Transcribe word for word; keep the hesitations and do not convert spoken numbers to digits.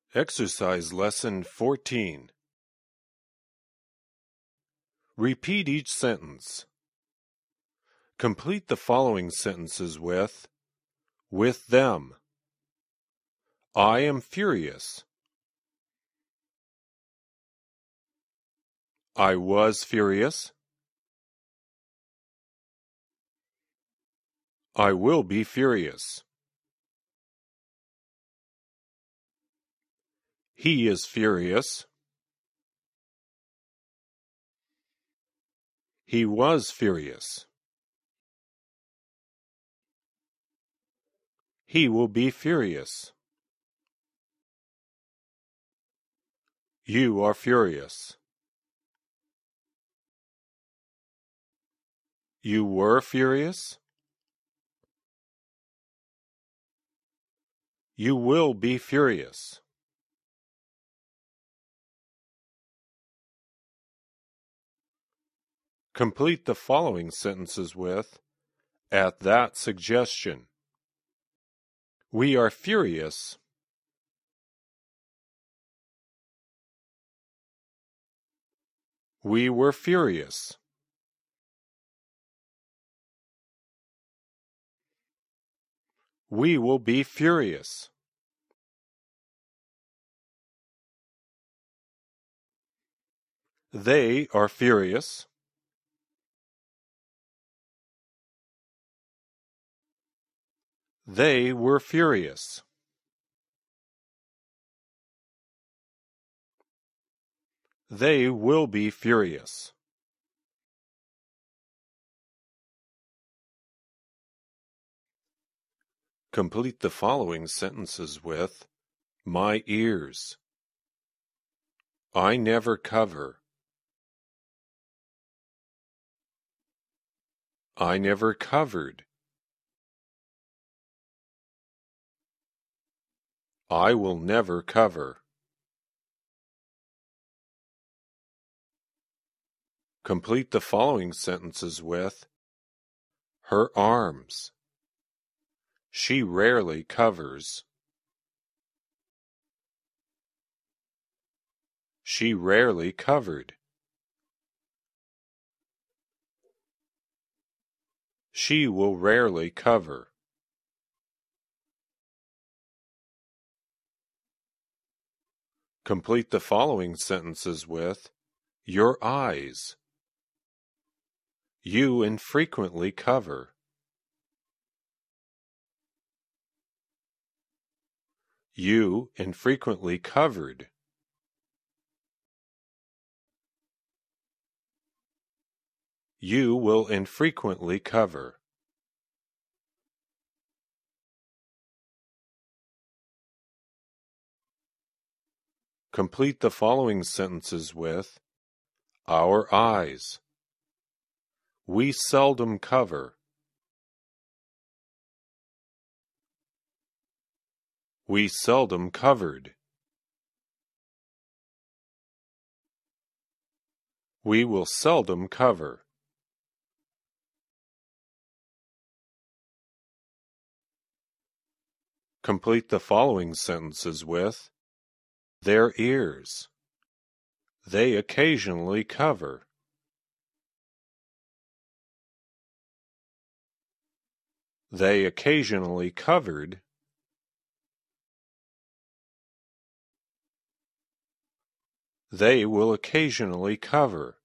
Exercise Lesson fourteen. Repeat each sentence. Complete the following sentences with with them. I am furious. I was furious. I will be furious. He is furious. He was furious. He will be furious. You are furious. You were furious. You will be furious. Complete the following sentences with at that suggestion. We are furious. We were furious. We will be furious. They are furious. They were furious. They will be furious. Complete the following sentences with my ears. I never cover. I never covered. I will never cover. Complete the following sentences with her arms. She rarely covers. She rarely covered. She will rarely cover. Complete the following sentences with your eyes. You infrequently cover. You infrequently covered. You will infrequently cover. Complete the following sentences with our eyes. We seldom cover. We seldom covered. We will seldom cover. Complete the following sentences with their ears. They occasionally cover. They occasionally covered. They will occasionally cover.